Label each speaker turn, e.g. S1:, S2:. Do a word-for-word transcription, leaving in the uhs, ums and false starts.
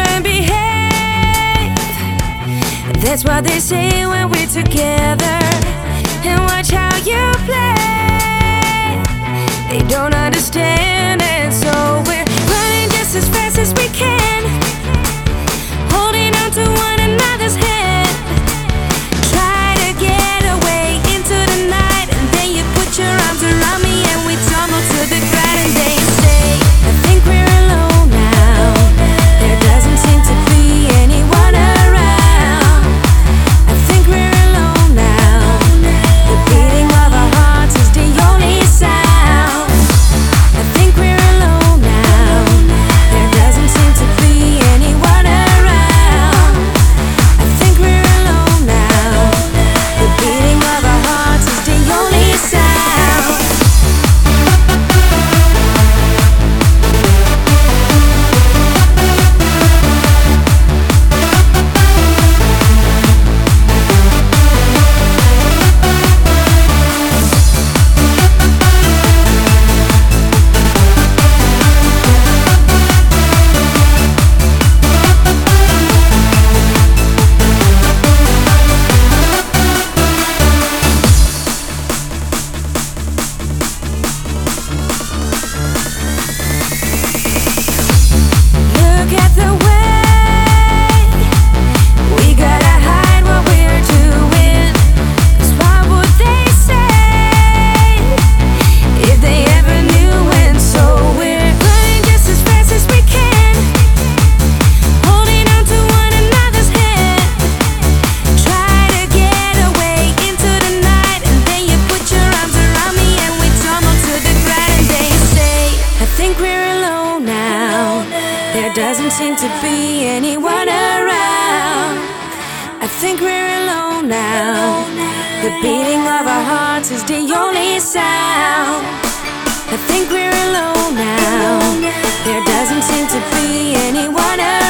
S1: and behave. That's what they say when we're together. And watch how you play. They don't understand it, so we're running just as fast as we can, holding on to one another's hand. Try to get away into the night, and then you put your arms around me and we tumble to the ground. And they say, I think we're alone now. There doesn't seem to be anyone around. I think we're alone now. The beating of our hearts is the only sound. I think we're alone now. There doesn't seem to be anyone around. I think we're alone now. The beating of our hearts is the only sound. Look at the way we gotta hide what we're doing. 'Cause what would they say if they ever knew? And so we're running just as fast as we can, holding on to one another's hand. Try to get away into the night, and then you put your arms around me and we tumble to the ground. And they say, I think we're alone now. There doesn't seem to be anyone around. I think we're alone now. The beating of our hearts is the only sound. I think we're alone now. There doesn't seem to be anyone around.